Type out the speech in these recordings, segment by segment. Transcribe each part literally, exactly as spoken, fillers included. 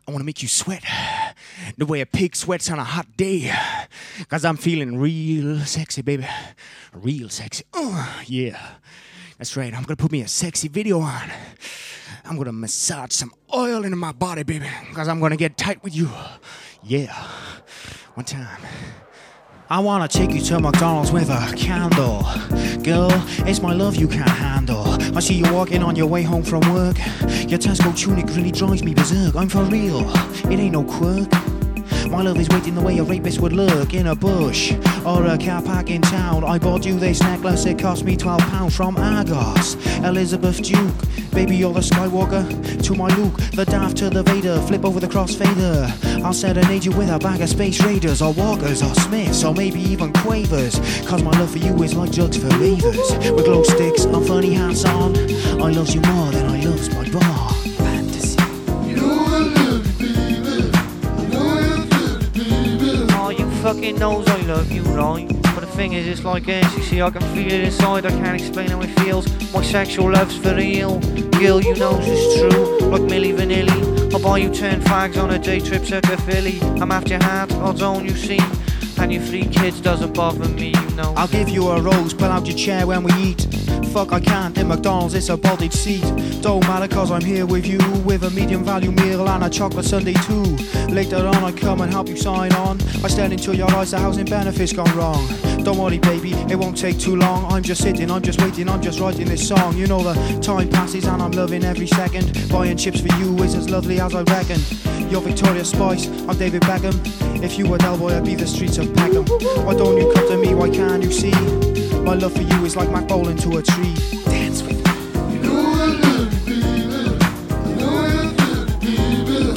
I wanna make you sweat the way a pig sweats on a hot day. Cause I'm feeling real sexy, baby. Real sexy. Uh, yeah. That's right. I'm gonna put me a sexy video on. I'm gonna massage some oil into my body, baby. Cause I'm gonna get tight with you. Yeah. One time. I wanna take you to McDonald's with a candle. Girl, it's my love you can't handle. I see you walking on your way home from work. Your Tesco tunic really drives me berserk. I'm for real, it ain't no quirk. My love is waiting the way a rapist would lurk in a bush or a car park in town. I bought you this necklace, it cost me twelve pounds from Argos. Elizabeth Duke, baby you're the Skywalker to my Luke, the Darth to the Vader, flip over the crossfader. I'll serenade you with a bag of Space Raiders or Walkers or Smiths or maybe even Quavers. Cause my love for you is like drugs for ravers. With glow sticks and funny hats on, I loves you more than I loves my bar. Fantasy. You know I love you, baby. I know you feel it, baby. Oh, you fucking knows I love you, right? But the thing is, it's like this, you see, I can feel it inside, I can't explain how it feels. My sexual love's for real, girl, you know it's true. Like Milli Vanilli, I'll buy you ten fags on a day trip circa Philly. I'm after your hat, I'll zone you see. And your three kids doesn't bother me, you know. I'll give you a rose, pull out your chair when we eat. Fuck, I can't, in McDonald's it's a bodied seat. Don't matter cause I'm here with you, with a medium value meal and a chocolate sundae too. Later on I come and help you sign on. I stand into your eyes, the housing benefits gone wrong. Don't worry baby, it won't take too long. I'm just sitting, I'm just waiting, I'm just writing this song. You know the time passes and I'm loving every second. Buying chips for you is as lovely as I reckon. You're Victoria Spice, I'm David Beckham. If you were Del Boy, I'd be the streets of Peckham. Why don't you come to me, why can't you see? My love for you is like Mac bowling to a tree. Dance with me. You know I love you, baby. I know you feel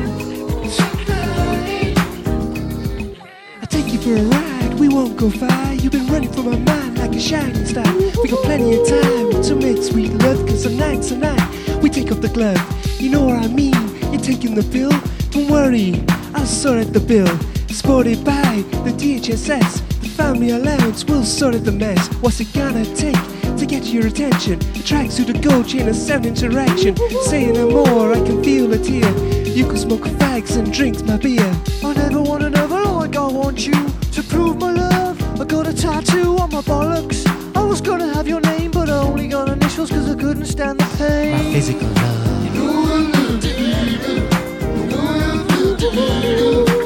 it, baby. I'll take you for a ride, we won't go far. You've been running from my mind like a shining star. We got plenty of time to make sweet love, cause tonight's the night we take off the glove. You know what I mean, you're taking the pill. Don't worry, I'll sort out the bill. Sported by the D H S S, the family allowance will sort out the mess. What's it gonna take to get your attention? A tracksuit, a gold chain, a sound interaction. Saying no more, I can feel it here. You can smoke fags and drink my beer. I never want another, like I want you to prove my love. I got a tattoo on my bollocks. I was gonna have your name, but I only got initials cause I couldn't stand the pain. My physical love. You know I love you, baby. I know you feel it, baby.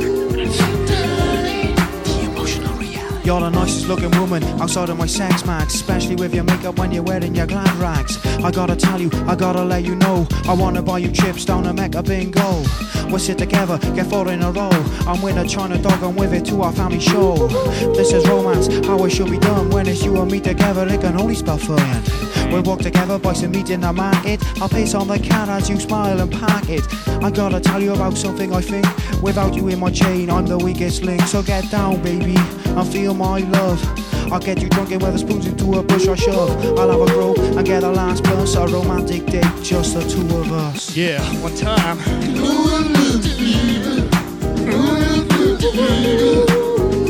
You're the nicest looking woman outside of my sex max, especially with your makeup when you're wearing your glad rags. I gotta tell you, I gotta let you know, I wanna buy you chips down and make a bingo. We'll sit together, get four in a row. I'm with a China dog, I'm with it to our family show. This is romance, how it should be done. When it's you and me together, it can only spell fun. We'll walk together, buy some meat in the market. I'll pace on the cat as you smile and pack it. I gotta tell you about something I think. Without you in my chain, I'm the weakest link. So get down, baby, and feel my love. I'll get you drunk and weather spoons into a bush or shove. I'll have a grow and get a last plus. A romantic date, just the two of us. Yeah, one time. You know I love you, baby. I know you feel it, baby.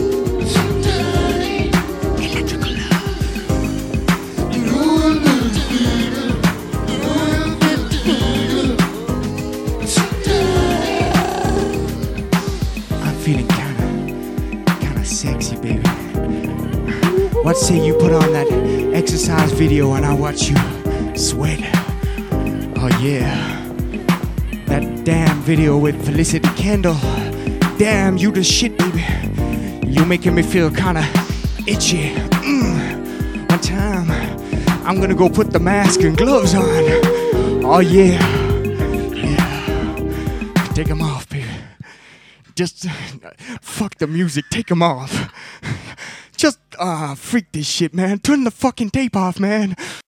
Electrical love. You know I love you, baby. I know you feel it, baby. I'm feeling kinda, kinda sexy, baby. What say you put on that exercise video and I watch you sweat? Oh yeah. That damn video with Felicity Kendall. Damn, you the shit, baby. You making me feel kinda itchy. Mm. One time, I'm gonna go put the mask and gloves on. Oh yeah. Yeah. Take them off, baby. Just uh, fuck the music, take them off. Just uh, freak this shit, man. Turn the fucking tape off, man.